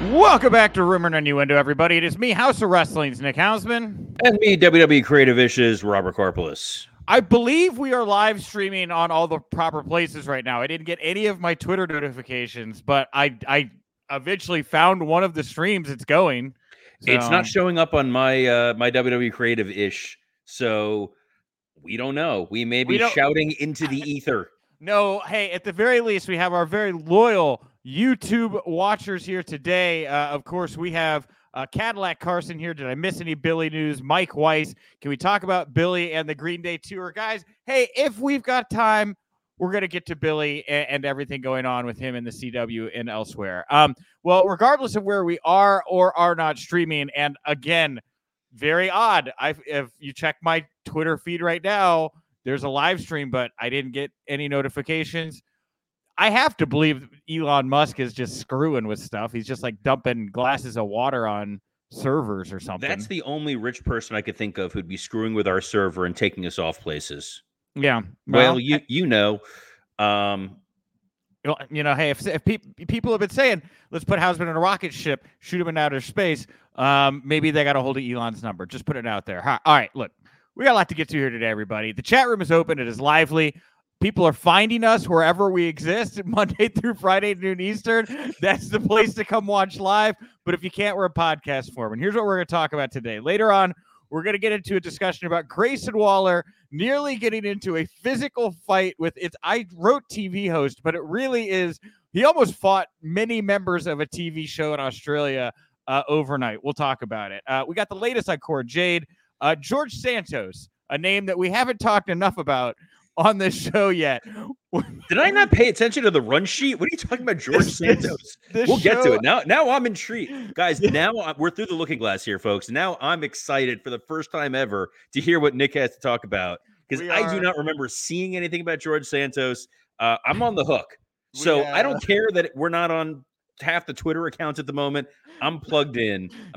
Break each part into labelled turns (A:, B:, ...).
A: Welcome back to Rumor and Innuendo, everybody. It is me, House of Wrestling's Nick Hausman.
B: And me, WWE Creative Issues, Robert Corpolis.
A: I believe we are live streaming on all the proper places right now. I didn't get any of my Twitter notifications, but I eventually found one of the streams. It's going. So,
B: It's not showing up on my my WWE Creative Ish, so we don't know. We may be shouting into the ether.
A: No, hey, at the very least, we have our very loyal YouTube watchers here today. Of course, we have Cadillac Carson here. Did I miss any Billy news? Mike Weiss. Can we talk about Billy and the Green Day tour? Guys, hey, if we've got time, we're going to get to Billy and everything going on with him in the CW and elsewhere. Well, regardless of where we are or are not streaming, and again, very odd. If you check my Twitter feed right now, there's a live stream, but I didn't get any notifications. I have to believe Elon Musk is just screwing with stuff. He's just like dumping glasses of water on servers or something.
B: That's the only rich person I could think of who'd be screwing with our server and taking us off places.
A: Yeah.
B: Well, you know.
A: Hey, if people have been saying, let's put Hausman in a rocket ship, shoot him in outer space, maybe they got a hold of Elon's number. Just put it out there. All right, look. We got a lot to get to here today, everybody. The chat room is open. It is lively. People are finding us wherever we exist, Monday through Friday, noon Eastern. That's the place to come watch live. But if you can't, we're a podcast form. And here's what we're going to talk about today. Later on, we're going to get into a discussion about Grayson Waller nearly getting into a physical fight with I wrote TV host, but it really is. He almost fought many members of a TV show in Australia overnight. We'll talk about it. We got the latest on Cora Jade. George Santos, a name that we haven't talked enough about on this show yet.
B: Did I not pay attention to the run sheet? What are you talking about, George Santos? We'll get to it. Now I'm intrigued. Guys, now we're through the looking glass here, folks. Now I'm excited for the first time ever to hear what Nick has to talk about, because I do not remember seeing anything about George Santos. I'm on the hook. So I don't care that we're not on half the Twitter accounts at the moment. I'm plugged in. I'm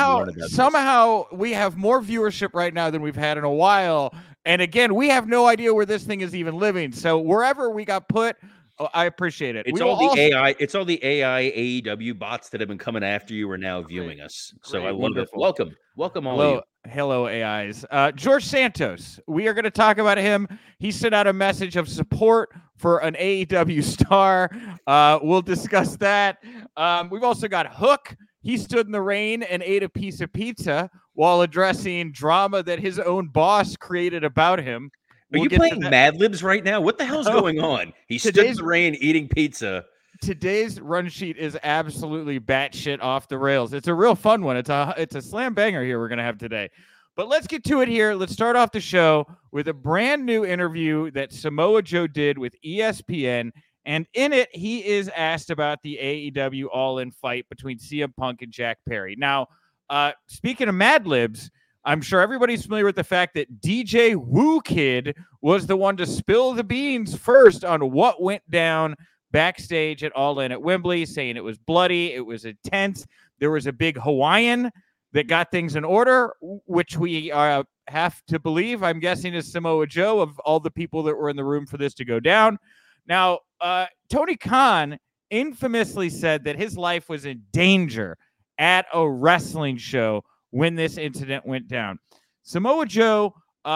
A: somehow we have more viewership right now than we've had in a while. And again, we have no idea where this thing is even living. So wherever we got put, I appreciate it.
B: It's all the AI. It's all the AI AEW bots that have been coming after you are now viewing us. So I love it. Welcome all of you.
A: Hello, AIs. George Santos. We are going to talk about him. He sent out a message of support for an AEW star. We'll discuss that. We've also got Hook. He stood in the rain and ate a piece of pizza while addressing drama that his own boss created about him.
B: Are you playing Mad Libs right now? What the hell's going on? He stood in the rain eating pizza.
A: Today's run sheet is absolutely batshit off the rails. It's a real fun one. It's a slam banger here we're going to have today. But let's get to it here. Let's start off the show with a brand new interview that Samoa Joe did with ESPN. And in it, he is asked about the AEW All-In fight between CM Punk and Jack Perry. Now, speaking of Mad Libs, I'm sure everybody's familiar with the fact that DJ Woo Kid was the one to spill the beans first on what went down backstage at All In at Wembley, saying it was bloody, it was intense. There was a big Hawaiian that got things in order, which we have to believe, I'm guessing, is Samoa Joe, of all the people that were in the room for this to go down. Now, Tony Khan infamously said that his life was in danger at a wrestling show when this incident went down. Samoa Joe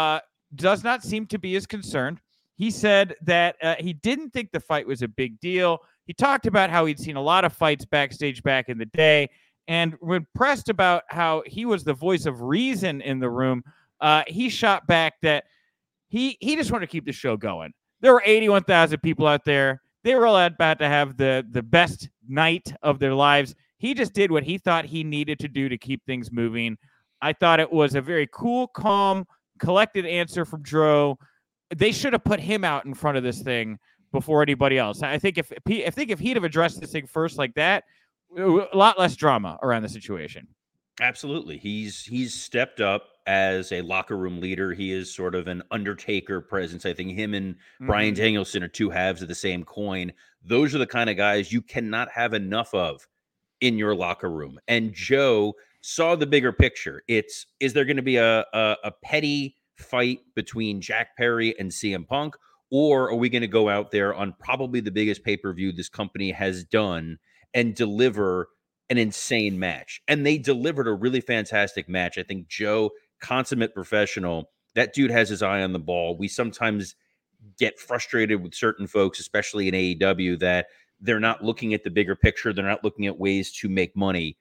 A: does not seem to be as concerned. He said that he didn't think the fight was a big deal. He talked about how he'd seen a lot of fights backstage back in the day. And when pressed about how he was the voice of reason in the room, he shot back that he just wanted to keep the show going. There were 81,000 people out there. They were all about to have the best night of their lives. He just did what he thought he needed to do to keep things moving. I thought it was a very cool, calm, collected answer from Dro. They should have put him out in front of this thing before anybody else. I think if he'd have addressed this thing first like that, a lot less drama around the situation.
B: Absolutely. He's stepped up as a locker room leader. He is sort of an Undertaker presence. I think him and Bryan Danielson are two halves of the same coin. Those are the kind of guys you cannot have enough of in your locker room. And Joe saw the bigger picture. Is there going to be a petty fight between Jack Perry and CM Punk, or are we going to go out there on probably the biggest pay-per-view this company has done and deliver an insane match. And they delivered a really fantastic match. I think Joe, consummate professional, that dude has his eye on the ball. We sometimes get frustrated with certain folks, especially in AEW, that they're not looking at the bigger picture. They're not looking at ways to make money.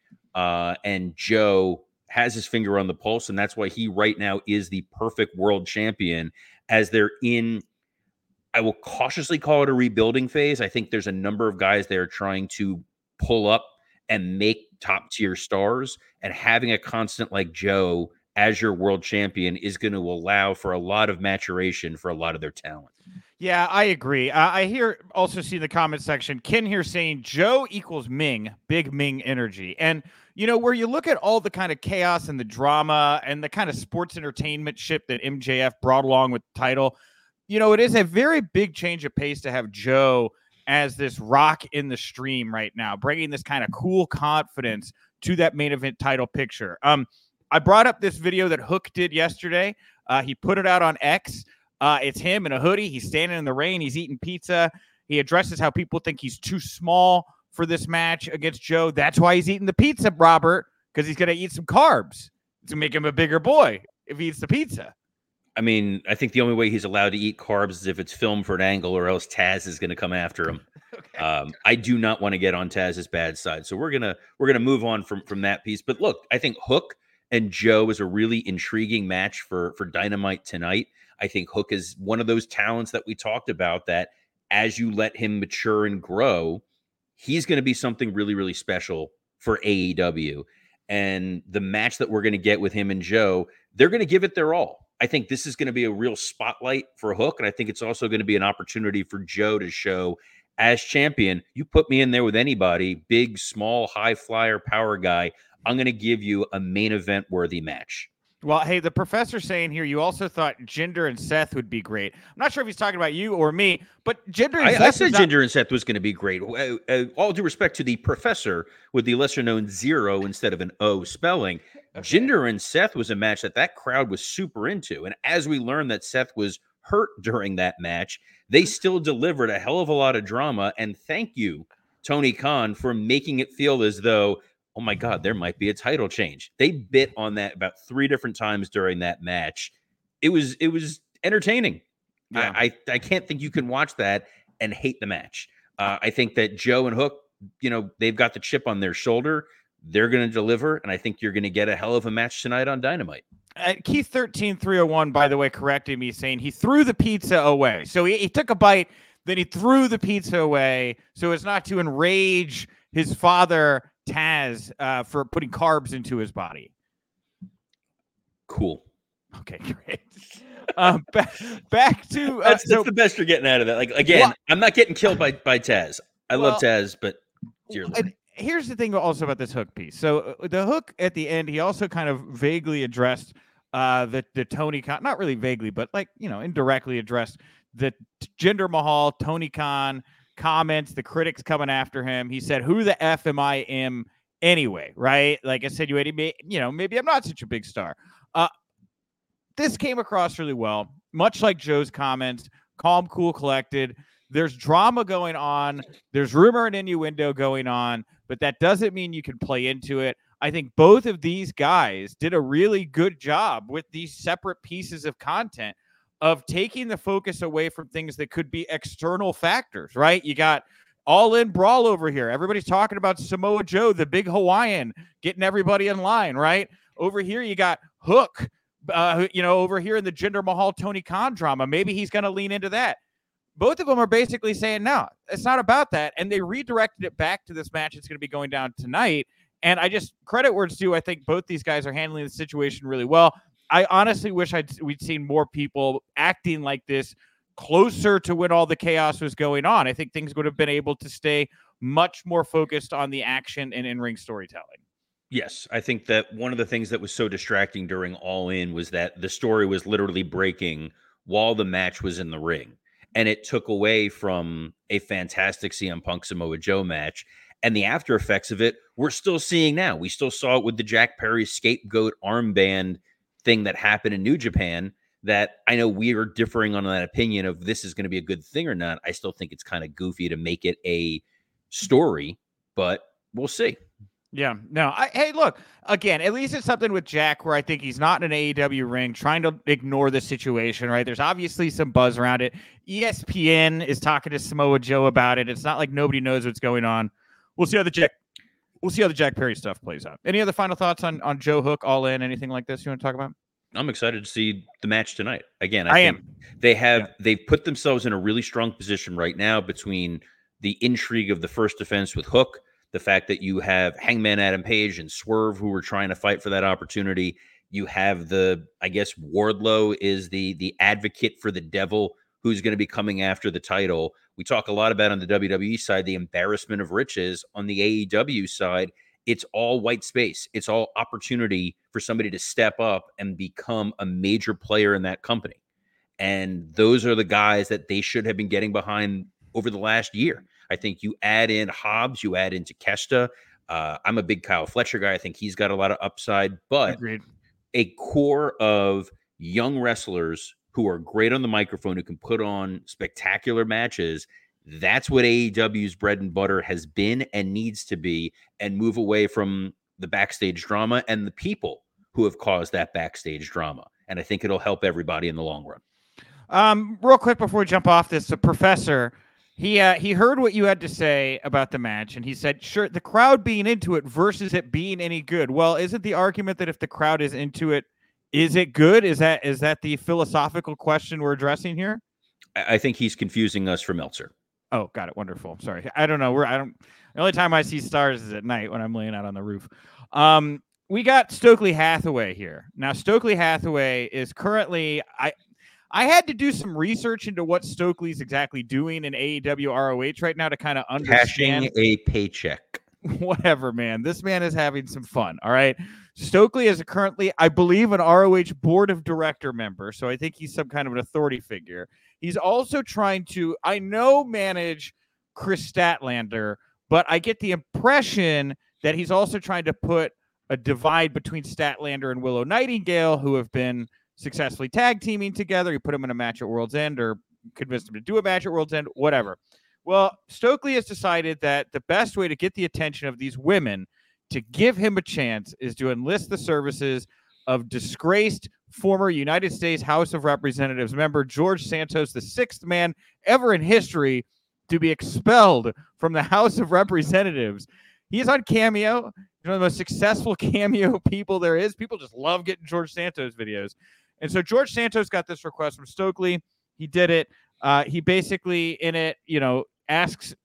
B: And Joe has his finger on the pulse, and that's why he right now is the perfect world champion, as they're in, I will cautiously call it a rebuilding phase. I think there's a number of guys they're trying to pull up and make top tier stars, and having a constant like Joe as your world champion is going to allow for a lot of maturation for a lot of their talent.
A: Yeah, I agree. I hear also see in the comment section, Ken here saying Joe equals Ming, big Ming energy. And, you know, where you look at all the kind of chaos and the drama and the kind of sports entertainment ship that MJF brought along with the title, you know, it is a very big change of pace to have Joe as this rock in the stream right now, bringing this kind of cool confidence to that main event title picture. I brought up this video that Hook did yesterday. He put it out on X. It's him in a hoodie. He's standing in the rain. He's eating pizza. He addresses how people think he's too small for this match against Joe. That's why he's eating the pizza, Robert, because he's going to eat some carbs to make him a bigger boy if he eats the pizza.
B: I mean, I think the only way he's allowed to eat carbs is if it's filmed for an angle, or else Taz is going to come after him. Okay. I do not want to get on Taz's bad side, so we're gonna move on from that piece. But look, I think Hook and Joe is a really intriguing match for Dynamite tonight. I think Hook is one of those talents that we talked about, that as you let him mature and grow, he's going to be something really, really special for AEW. And the match that we're going to get with him and Joe, they're going to give it their all. I think this is going to be a real spotlight for Hook, and I think it's also going to be an opportunity for Joe to show, as champion, you put me in there with anybody, big, small, high flyer, power guy, I'm going to give you a main event worthy match.
A: Well, hey, the professor's saying here you also thought Jinder and Seth would be great. I'm not sure if he's talking about you or me, but Jinder and Seth.
B: I said Jinder and Seth was going to be great. All due respect to the professor with the lesser known 0 instead of an O spelling. Okay. Jinder and Seth was a match that crowd was super into. And as we learned that Seth was hurt during that match, they still delivered a hell of a lot of drama. And thank you, Tony Khan, for making it feel as though, oh my God, there might be a title change. They bit on that about 3 different times during that match. It was entertaining. Yeah. I can't think you can watch that and hate the match. I think that Joe and Hook, you know, they've got the chip on their shoulder. They're going to deliver, and I think you're going to get a hell of a match tonight on Dynamite.
A: Keith 13301, by the way, corrected me, saying he threw the pizza away. So he took a bite, then he threw the pizza away, so as not to enrage his father, Taz, for putting carbs into his body.
B: Cool.
A: Okay, great. Back to
B: that's the best you're getting out of that. Like, again, well, I'm not getting killed by Taz. I love Taz, but dear Lord.
A: Here's the thing also about this Hook piece. So the Hook at the end, he also kind of vaguely addressed the Tony Khan, not really vaguely, but like, you know, indirectly addressed the Jinder Mahal, Tony Khan comments, the critics coming after him. He said, who the F am I anyway, right? Like, insinuating me, you know, maybe I'm not such a big star. This came across really well, much like Joe's comments, calm, cool, collected. There's drama going on. There's rumor and innuendo going on, but that doesn't mean you can play into it. I think both of these guys did a really good job with these separate pieces of content of taking the focus away from things that could be external factors, right? You got All In Brawl over here. Everybody's talking about Samoa Joe, the big Hawaiian, getting everybody in line, right? Over here, you got Hook, you know, over here in the Jinder Mahal, Tony Khan drama. Maybe he's going to lean into that. Both of them are basically saying, no, it's not about that. And they redirected it back to this match that's going to be going down tonight. And I just, credit where it's due, I think both these guys are handling the situation really well. I honestly wish we'd seen more people acting like this closer to when all the chaos was going on. I think things would have been able to stay much more focused on the action and in-ring storytelling.
B: Yes, I think that one of the things that was so distracting during All In was that the story was literally breaking while the match was in the ring. And it took away from a fantastic CM Punk Samoa Joe match. And the after effects of it, we're still seeing now. We still saw it with the Jack Perry scapegoat armband thing that happened in New Japan, that I know we are differing on that opinion of this is going to be a good thing or not. I still think it's kind of goofy to make it a story, but we'll see.
A: Yeah, no. Hey, look, again, at least it's something with Jack where I think he's not in an AEW ring trying to ignore the situation, right? There's obviously some buzz around it. ESPN is talking to Samoa Joe about it. It's not like nobody knows what's going on. We'll see how the Jack Perry stuff plays out. Any other final thoughts on Joe Hook, All In, anything like this you want to talk about?
B: I'm excited to see the match tonight. Again,
A: I
B: I think
A: am.
B: they've put themselves in a really strong position right now between the intrigue of the first defense with Hook, the fact that you have Hangman Adam Page and Swerve who were trying to fight for that opportunity. You have I guess Wardlow is the advocate for the devil who's going to be coming after the title. We talk a lot about on the WWE side the embarrassment of riches. On the AEW side, it's all white space. It's all opportunity for somebody to step up and become a major player in that company. And those are the guys that they should have been getting behind over the last year. I think you add in Hobbs, you add in Takeshita. I'm a big Kyle Fletcher guy. I think he's got a lot of upside, but
A: Agreed.
B: a core of young wrestlers who are great on the microphone, who can put on spectacular matches. That's what AEW's bread and butter has been and needs to be, and move away from the backstage drama and the people who have caused that backstage drama. And I think it'll help everybody in the long run.
A: Real quick before we jump off this, the professor, he heard what you had to say about the match, and he said, sure, the crowd being into it versus it being any good. Well, isn't the argument that if the crowd is into it, is it good? Is that the philosophical question we're addressing here?
B: I think he's confusing us for Meltzer.
A: Oh, got it. Wonderful. Sorry. I don't know. The only time I see stars is at night when I'm laying out on the roof. We got Stokely Hathaway here. Now, Stokely Hathaway is currently, I had to do some research into what Stokely's exactly doing in AEW ROH right now to kind of understand.
B: Cashing a paycheck.
A: Whatever, man. This man is having some fun. All right. Stokely is currently, I believe, an ROH board of director member. So I think he's some kind of an authority figure. He's also trying to, I know, manage Chris Statlander, but I get the impression that he's also trying to put a divide between Statlander and Willow Nightingale, who have been successfully tag teaming together. He put them in a match at World's End or convinced them to do a match at World's End, whatever. Well, Stokely has decided that the best way to get the attention of these women to give him a chance is to enlist the services of disgraced former United States House of Representatives member George Santos, the sixth man ever in history to be expelled from the House of Representatives. He is on Cameo. He's one of the most successful Cameo people there is. People just love getting George Santos videos. And so George Santos got this request from Stokely. He did it. He basically in it, asks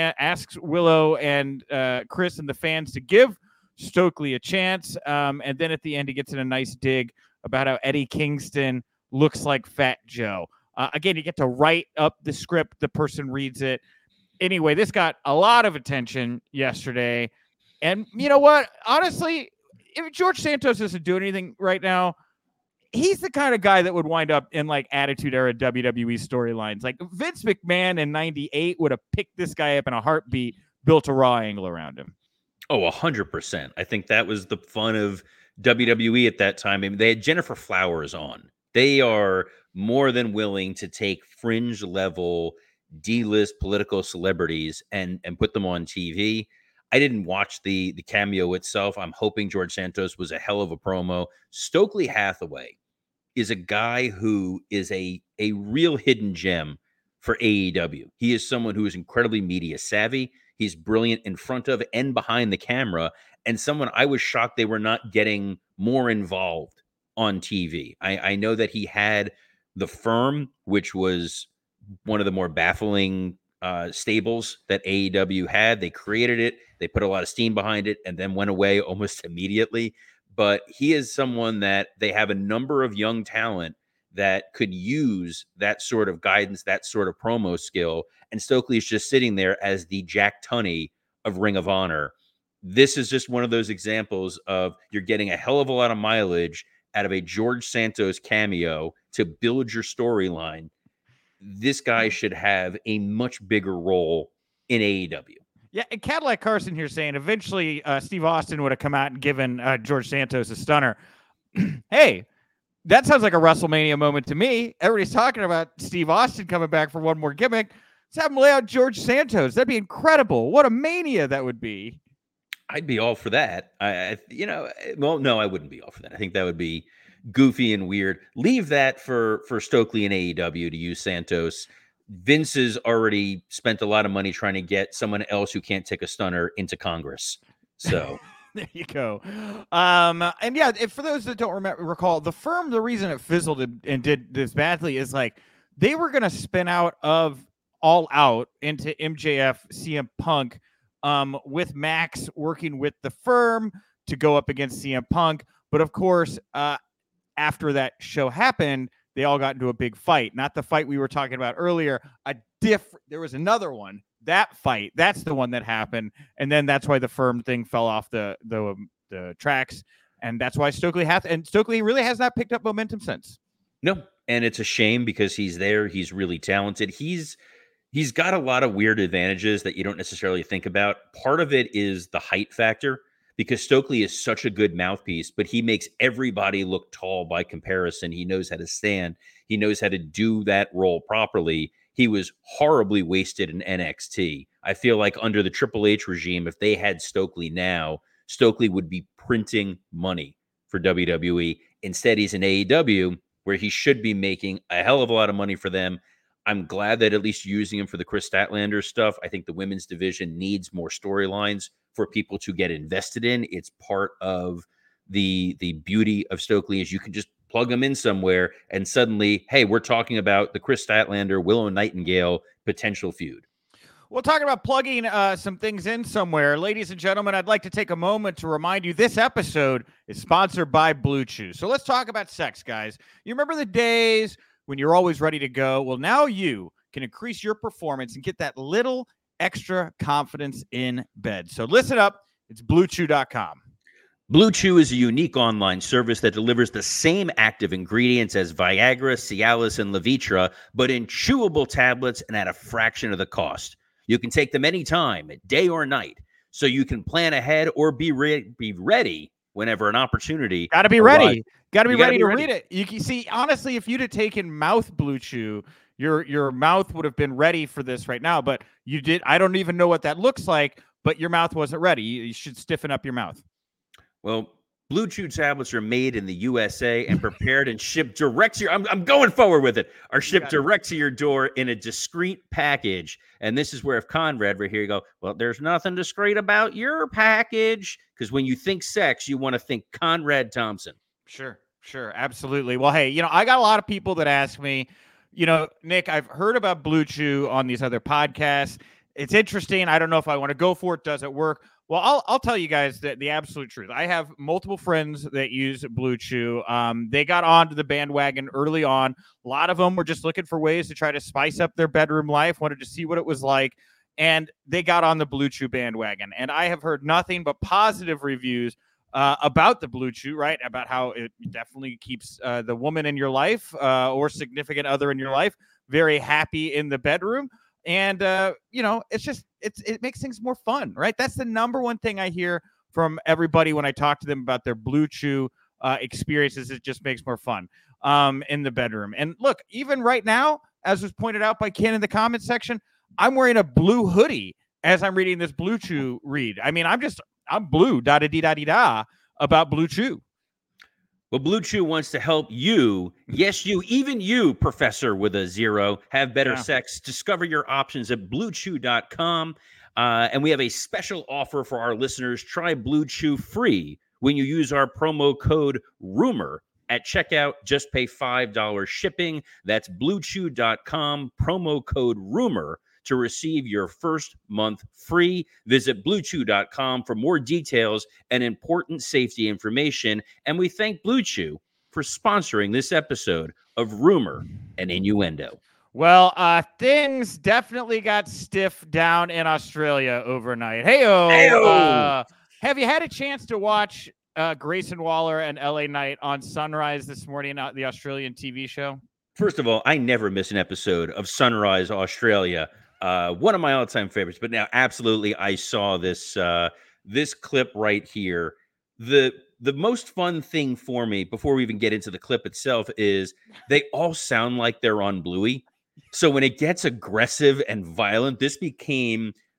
A: Willow and Chris and the fans to give Stokely a chance. And then at the end, he gets in a nice dig about how Eddie Kingston looks like Fat Joe. Again, you get to write up the script. The person reads it. Anyway, this got a lot of attention yesterday. And you know what? Honestly, if George Santos doesn't do anything right now, he's the kind of guy that would wind up in like Attitude Era WWE storylines. Like Vince McMahon in 98 would have picked this guy up in a heartbeat, built a Raw angle around him.
B: Oh, 100%. I think that was the fun of WWE at that time. I mean, they had Jennifer Flowers on. They are more than willing to take fringe level D-list political celebrities and put them on TV. I didn't watch the cameo itself. I'm hoping George Santos was a hell of a promo. Stokely Hathaway is a guy who is a real hidden gem for AEW. He is someone who is incredibly media savvy. He's brilliant in front of and behind the camera, and someone I was shocked they were not getting more involved on TV. I know that he had The Firm, which was one of the more baffling stables that AEW had. They created it, they put a lot of steam behind it, and then went away almost immediately. But he is someone that they have a number of young talent that could use that sort of guidance, that sort of promo skill. And Stokely is just sitting there as the Jack Tunney of Ring of Honor. This is just one of those examples of you're getting a hell of a lot of mileage out of a George Santos cameo to build your storyline. This guy should have a much bigger role in AEW.
A: Yeah, and Cadillac Carson here saying eventually Steve Austin would have come out and given George Santos a stunner. Hey, that sounds like a WrestleMania moment to me. Everybody's talking about Steve Austin coming back for one more gimmick. Let's have him lay out George Santos. That'd be incredible. What a mania that would be.
B: I'd be all for that. Well, no, I wouldn't be all for that. I think that would be goofy and weird. Leave that for Stokely and AEW to use Santos. Vince has already spent a lot of money trying to get someone else who can't take a stunner into Congress. So
A: There you go. And yeah, for those that don't recall, the firm, the reason it fizzled and did this badly is like they were going to spin out of All Out into MJF CM Punk, with Max working with the firm to go up against CM Punk. But of course, after that show happened, they all got into a big fight. Not the fight we were talking about earlier. There was another one. That fight, that's the one that happened, and then that's why the firm thing fell off the tracks, and that's why Stokely really has not picked up momentum since.
B: No, and it's a shame because he's there. He's really talented. He's got a lot of weird advantages that you don't necessarily think about. Part of it is the height factor because Stokely is such a good mouthpiece, but he makes everybody look tall by comparison. He knows how to stand. He knows how to do that role properly. He was horribly wasted in NXT. I feel like under the Triple H regime, if they had Stokely now, Stokely would be printing money for WWE. Instead, he's in AEW, where he should be making a hell of a lot of money for them. I'm glad that at least using him for the Chris Statlander stuff. I think the women's division needs more storylines for people to get invested in. It's part of the beauty of Stokely is you can just plug them in somewhere and suddenly, hey, we're talking about the Chris Statlander, Willow Nightingale potential feud.
A: Well, talking about plugging some things in somewhere, ladies and gentlemen, I'd like to take a moment to remind you this episode is sponsored by Blue Chew. So let's talk about sex, guys. You remember the days when you're always ready to go? Well, now you can increase your performance and get that little extra confidence in bed. So listen up. It's BlueChew.com.
B: Blue Chew is a unique online service that delivers the same active ingredients as Viagra, Cialis, and Levitra, but in chewable tablets and at a fraction of the cost. You can take them anytime, day or night, so you can plan ahead or be ready whenever an opportunity.
A: Got to be ready. Got to be ready to read it. You can see, honestly, if you'd have taken mouth Blue Chew, your mouth would have been ready for this right now. But you did. I don't even know what that looks like, but your mouth wasn't ready. You should stiffen up your mouth.
B: Well, Blue Chew tablets are made in the USA and prepared and shipped direct to your. I'm going forward with it. Are shipped direct to your door in a discreet package. And this is where if Conrad were here, you go, well, there's nothing discreet about your package. Because when you think sex, you want to think Conrad Thompson.
A: Sure, absolutely. Well, hey, I got a lot of people that ask me, Nick, I've heard about Blue Chew on these other podcasts. It's interesting. I don't know if I want to go for it. Does it work? Well, I'll tell you guys the absolute truth. I have multiple friends that use Blue Chew. They got onto the bandwagon early on. A lot of them were just looking for ways to try to spice up their bedroom life, wanted to see what it was like, and they got on the Blue Chew bandwagon. And I have heard nothing but positive reviews about the Blue Chew, right? About how it definitely keeps the woman in your life or significant other in your life very happy in the bedroom. And, it makes things more fun, right? That's the number one thing I hear from everybody when I talk to them about their Blue Chew experiences. It just makes more fun in the bedroom. And look, even right now, as was pointed out by Ken in the comment section, I'm wearing a blue hoodie as I'm reading this Blue Chew read. I mean, I'm blue, da-da-dee-da-dee-da about Blue Chew.
B: Well, Blue Chew wants to help you, yes, even you, Professor with a 0, have better sex. Discover your options at BlueChew.com. And we have a special offer for our listeners. Try Blue Chew free when you use our promo code RUMOR at checkout. Just pay $5 shipping. That's BlueChew.com, promo code RUMOR to receive your first month free. Visit BlueChew.com for more details and important safety information. And we thank Blue Chew for sponsoring this episode of Rumor and Innuendo.
A: Well, things definitely got stiff down in Australia overnight. Hey-o! Have you had a chance to watch Grayson Waller and LA Knight on Sunrise this morning, the Australian TV show?
B: First of all, I never miss an episode of Sunrise Australia. One of my all-time favorites, but now absolutely I saw this this clip right here. The most fun thing for me before we even get into the clip itself is they all sound like they're on Bluey. So when it gets aggressive and violent, this became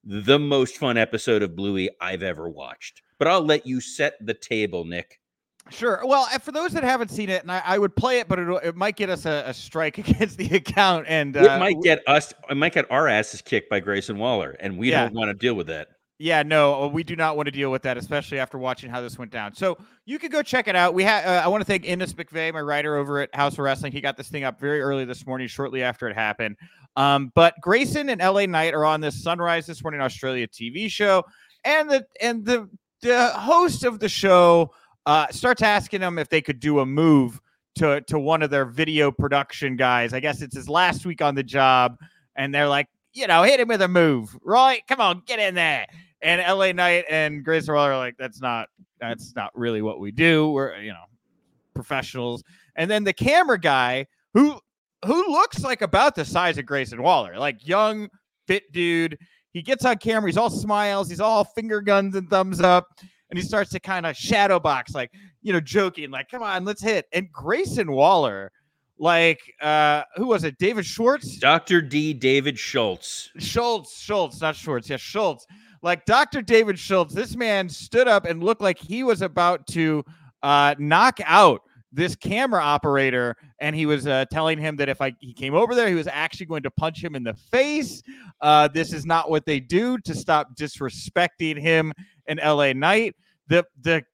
B: the most fun episode of Bluey I've ever watched. But I'll let you set the table, Nick.
A: Sure. Well, for those that haven't seen it, and I would play it, but it might get us a strike against the account, and
B: it might get our asses kicked by Grayson Waller, and we don't want to deal with that.
A: Yeah, no, we do not want to deal with that, especially after watching how this went down. So you can go check it out. We have. I want to thank Innes McVeigh, my writer over at House of Wrestling. He got this thing up very early this morning, shortly after it happened. But Grayson and LA Knight are on this Sunrise This Morning Australia TV show, and the host of the show starts asking them if they could do a move to one of their video production guys. I guess it's his last week on the job, and they're like, hit him with a move, right? Come on, get in there. And LA Knight and Grayson Waller are like, that's not really what we do. We're, professionals. And then the camera guy who looks like about the size of Grayson Waller, like young, fit dude. He gets on camera. He's all smiles. He's all finger guns and thumbs up. And he starts to kind of shadow box, like, joking, like, come on, let's hit. And Grayson Waller, like, who was it? David Schwartz?
B: Dr. D. David Schultz,
A: not Schwartz. Yeah, Schultz. Like Dr. David Schultz, this man stood up and looked like he was about to knock out this camera operator, and he was telling him that if he came over there, he was actually going to punch him in the face. This is not what they do, to stop disrespecting him and LA Knight. The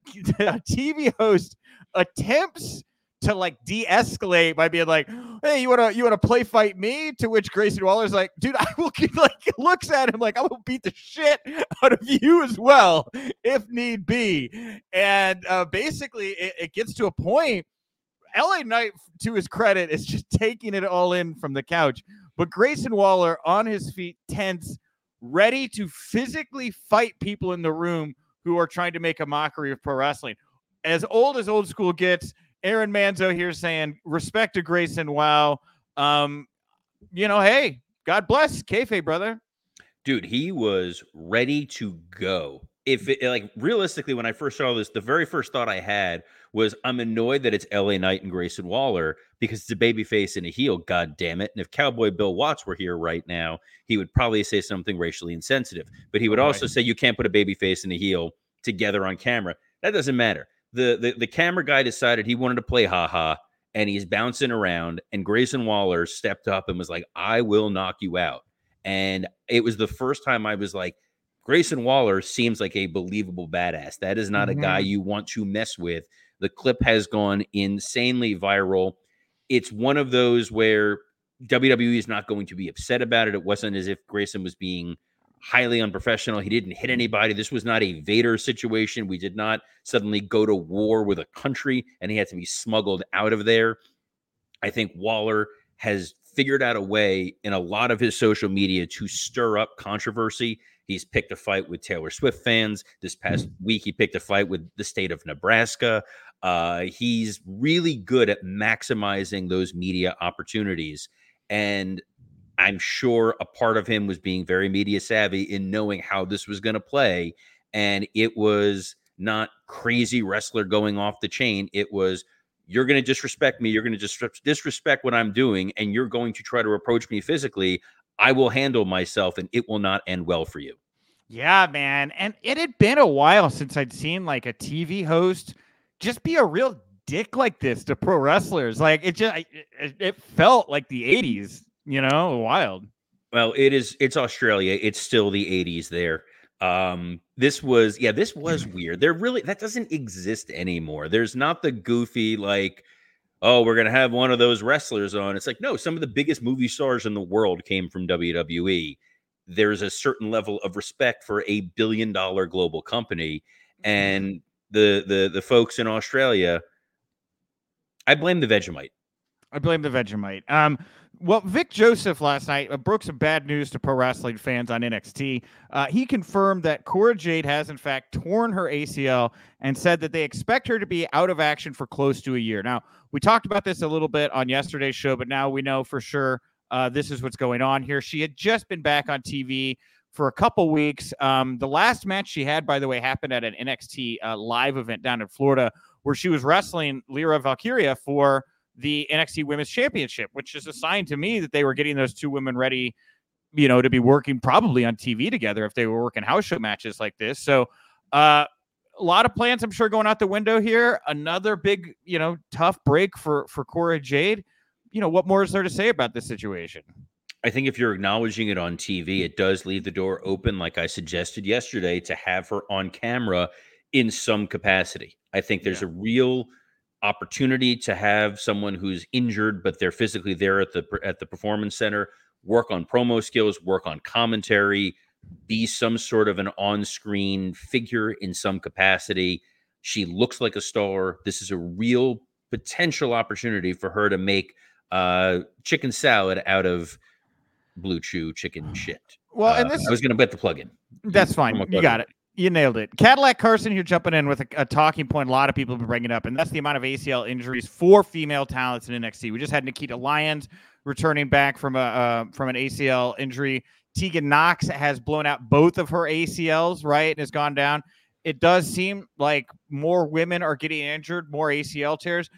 A: TV host attempts to like de-escalate by being like, hey, you wanna play fight me? To which Grayson Waller's like, dude, I will looks at him like, I will beat the shit out of you as well if need be. And basically it gets to a point. LA Knight, to his credit, is just taking it all in from the couch. But Grayson Waller on his feet, tense, ready to physically fight people in the room who are trying to make a mockery of pro wrestling. As old school gets, Aaron Manzo here saying, respect to Grayson. Wow. Hey, God bless kayfabe, brother.
B: Dude, he was ready to go. Realistically, when I first saw this, the very first thought I had was, I'm annoyed that it's LA Knight and Grayson Waller because it's a babyface and a heel, God damn it. And if Cowboy Bill Watts were here right now, he would probably say something racially insensitive. But he would also say you can't put a babyface and a heel together on camera. That doesn't matter. The camera guy decided he wanted to play haha, and he's bouncing around, and Grayson Waller stepped up and was like, I will knock you out. And it was the first time I was like, Grayson Waller seems like a believable badass. That is not a guy you want to mess with. The clip has gone insanely viral. It's one of those where WWE is not going to be upset about it. It wasn't as if Grayson was being highly unprofessional. He didn't hit anybody. This was not a Vader situation. We did not suddenly go to war with a country and he had to be smuggled out of there. I think Waller has figured out a way in a lot of his social media to stir up controversy. He's picked a fight with Taylor Swift fans. This past week, he picked a fight with the state of Nebraska. He's really good at maximizing those media opportunities. And I'm sure a part of him was being very media savvy in knowing how this was going to play. And it was not crazy wrestler going off the chain. It was, you're going to disrespect me. You're going to disrespect what I'm doing. And you're going to try to approach me physically. I will handle myself and it will not end well for you.
A: Yeah, man. And it had been a while since I'd seen like a TV host just be a real dick like this to pro wrestlers. Like it felt like the 80s. Wild.
B: Well, it's Australia. It's still the 80s there. This was weird. That doesn't exist anymore. There's not the goofy, like, oh, we're going to have one of those wrestlers on. It's like, no, some of the biggest movie stars in the world came from WWE. There's a certain level of respect for a $1 billion global company. And the folks in Australia, I blame the Vegemite.
A: Well, Vic Joseph last night broke some bad news to pro wrestling fans on NXT. He confirmed that Cora Jade has, in fact, torn her ACL and said that they expect her to be out of action for close to a year. Now, we talked about this a little bit on yesterday's show, but now we know for sure this is what's going on here. She had just been back on TV for a couple weeks. The last match she had, by the way, happened at an NXT live event down in Florida where she was wrestling Lyra Valkyria for the NXT Women's Championship, which is a sign to me that they were getting those two women ready to be working probably on TV together if they were working house show matches like this. So, a lot of plans, I'm sure, going out the window here. Another big, tough break for Cora Jade. What more is there to say about this situation?
B: I think if you're acknowledging it on TV, it does leave the door open, like I suggested yesterday, to have her on camera in some capacity. I think there's a real opportunity to have someone who's injured, but they're physically there at the performance center, work on promo skills, work on commentary, be some sort of an on-screen figure in some capacity. She looks like a star. This is a real potential opportunity for her to make chicken salad out of Blue Chew chicken shit.
A: Well, and this
B: I was going to bet the plug-in.
A: That's fine. You got it. You nailed it. Cadillac Carson here jumping in with a talking point a lot of people have been bringing up, and that's the amount of ACL injuries for female talents in NXT. We just had Nikita Lyons returning back from an ACL injury. Tegan Knox has blown out both of her ACLs, right, and has gone down. It does seem like more women are getting injured, more ACL tears.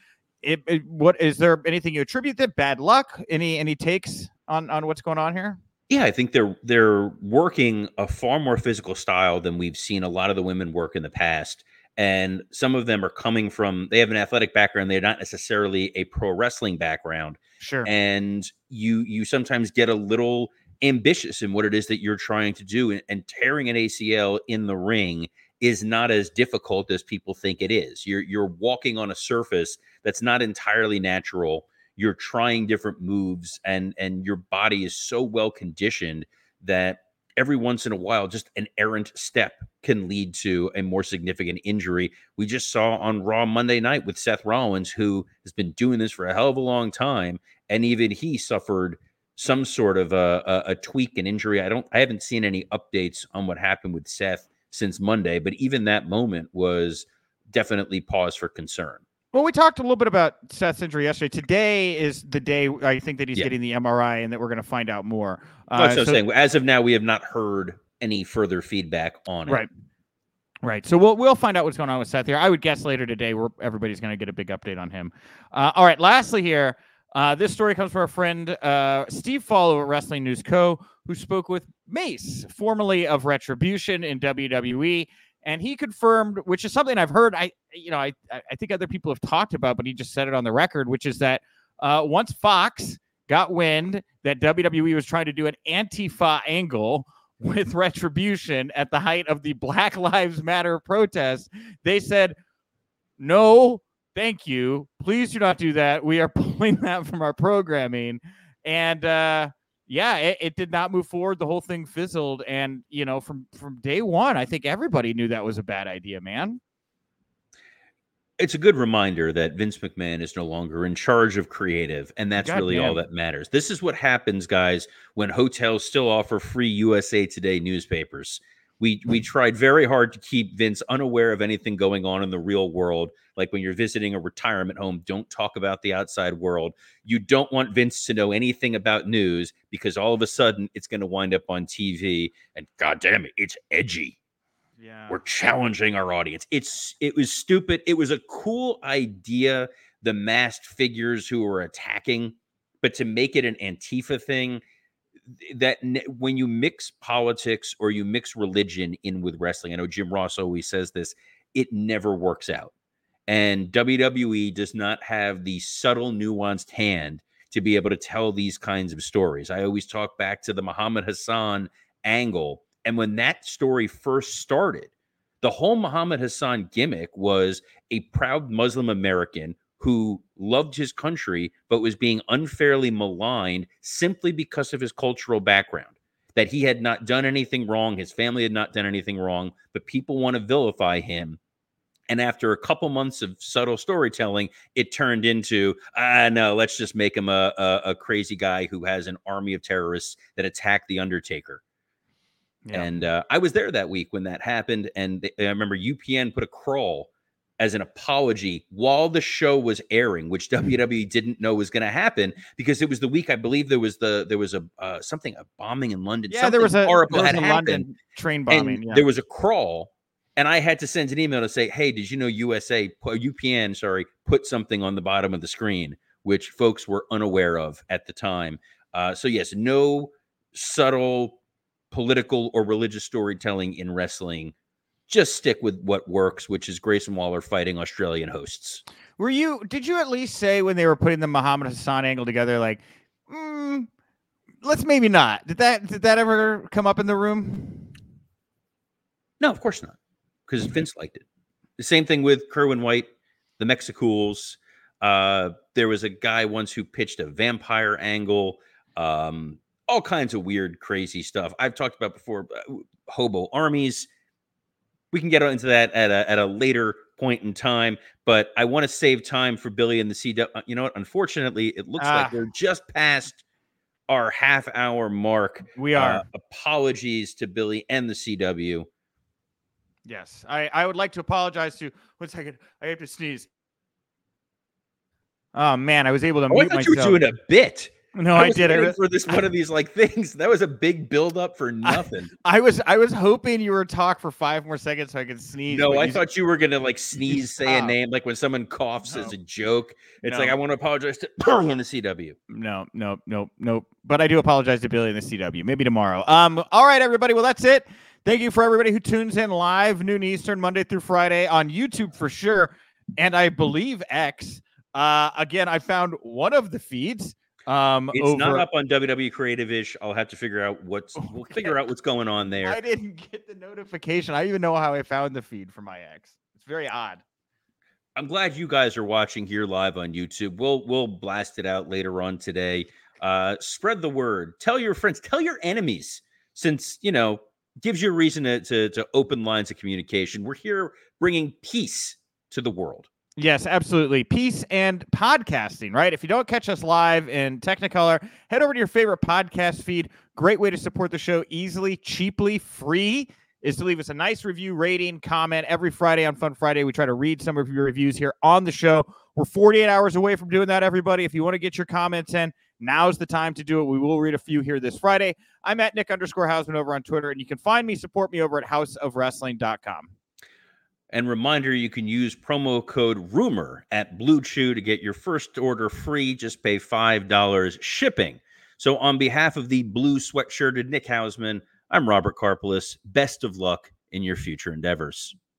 A: What is there anything you attribute to bad luck? Any takes on what's going on here?
B: Yeah, I think they're working a far more physical style than we've seen a lot of the women work in the past. And some of them are coming from, they have an athletic background. They're not necessarily a pro wrestling background.
A: Sure.
B: And you sometimes get a little ambitious in what it is that you're trying to do. And tearing an ACL in the ring is not as difficult as people think it is. You're walking on a surface that's not entirely natural. You're trying different moves, and your body is so well conditioned that every once in a while, just an errant step can lead to a more significant injury. We just saw on Raw Monday night with Seth Rollins, who has been doing this for a hell of a long time, and even he suffered some sort of a tweak, an injury. I haven't seen any updates on what happened with Seth since Monday, but even that moment was definitely pause for concern.
A: Well, we talked a little bit about Seth's injury yesterday. Today is the day I think that he's getting the MRI and that we're going to find out more.
B: That's what I'm saying. As of now, we have not heard any further feedback on it.
A: Right. So we'll find out what's going on with Seth here. I would guess later today where everybody's going to get a big update on him. All right. Lastly here, this story comes from our friend Steve Follow at Wrestling News Co., who spoke with Mace, formerly of Retribution in WWE. And he confirmed, which is something I've heard, I think other people have talked about, but he just said it on the record, which is that once Fox got wind that WWE was trying to do an Antifa angle with Retribution at the height of the Black Lives Matter protests, they said, no, thank you. Please do not do that. We are pulling that from our programming. And it did not move forward. The whole thing fizzled. And, from day one, I think everybody knew that was a bad idea, man.
B: It's a good reminder that Vince McMahon is no longer in charge of creative, and that's really all that matters. This is what happens, guys, when hotels still offer free USA Today newspapers. We tried very hard to keep Vince unaware of anything going on in the real world. Like when you're visiting a retirement home, don't talk about the outside world. You don't want Vince to know anything about news because all of a sudden it's going to wind up on TV. And goddamn it, it's edgy.
A: Yeah,
B: we're challenging our audience. It was stupid. It was a cool idea, the masked figures who were attacking, but to make it an Antifa thing, that when you mix politics or you mix religion in with wrestling, I know Jim Ross always says this, it never works out. And WWE does not have the subtle, nuanced hand to be able to tell these kinds of stories. I always talk back to the Muhammad Hassan angle. And when that story first started, the whole Muhammad Hassan gimmick was a proud Muslim American who loved his country, but was being unfairly maligned simply because of his cultural background, that he had not done anything wrong. His family had not done anything wrong, but people want to vilify him. And after a couple months of subtle storytelling, it turned into, no, let's just make him a crazy guy who has an army of terrorists that attack The Undertaker. Yeah. And I was there that week when that happened. And I remember UPN put a crawl as an apology while the show was airing, which WWE didn't know was going to happen because it was the week, I believe there was a bombing in London.
A: Yeah, there was a London train bombing.
B: Yeah. There was a crawl, and I had to send an email to say, hey, did you know UPN, put something on the bottom of the screen, which folks were unaware of at the time. So yes, no subtle political or religious storytelling in wrestling. Just stick with what works, which is Grayson Waller fighting Australian hosts.
A: Did you at least say when they were putting the Muhammad Hassan angle together, like, let's maybe not? Did that ever come up in the room?
B: No, of course not, because Vince liked it. The same thing with Kerwin White, the Mexicools. There was a guy once who pitched a vampire angle, all kinds of weird, crazy stuff. I've talked about before, hobo armies. We can get into that at a later point in time, but I want to save time for Billy and the CW. You know what? Unfortunately, it looks like we're just past our half-hour mark.
A: We are.
B: Apologies to Billy and the CW.
A: Yes, I would like to apologize to. 1 second, I have to sneeze. Oh man, I was able to mute myself.
B: You were doing a bit.
A: No, I did.
B: For this one of these like things. That was a big build up for nothing.
A: I was hoping you were talk for 5 more seconds so I could sneeze.
B: No, I thought you were gonna like sneeze, say a name, like when someone coughs as a joke. It's like I want to apologize to in the CW.
A: No. But I do apologize to Billy in the CW. Maybe tomorrow. All right, everybody. Well, that's it. Thank you for everybody who tunes in live, noon Eastern, Monday through Friday on YouTube for sure, and I believe X. Again, I found one of the feeds.
B: It's not up on WWE Creative-ish. I'll have to figure out we'll figure out what's going on there.
A: I didn't get the notification. I don't even know how I found the feed for my ex. It's very odd.
B: I'm glad you guys are watching here live on YouTube. We'll blast it out later on today. Spread the word. Tell your friends. Tell your enemies. Since gives you a reason to open lines of communication. We're here bringing peace to the world.
A: Yes, absolutely. Peace and podcasting, right? If you don't catch us live in Technicolor, head over to your favorite podcast feed. Great way to support the show easily, cheaply, free is to leave us a nice review, rating, comment. Every Friday on Fun Friday, we try to read some of your reviews here on the show. We're 48 hours away from doing that, everybody. If you want to get your comments in, now's the time to do it. We will read a few here this Friday. I'm at Nick_Hausman over on Twitter, and you can find me, support me over at houseofwrestling.com.
B: And reminder, you can use promo code RUMOR at Blue Chew to get your first order free. Just pay $5 shipping. So on behalf of the blue sweatshirted Nick Hausman, I'm Robert Karpeles. Best of luck in your future endeavors.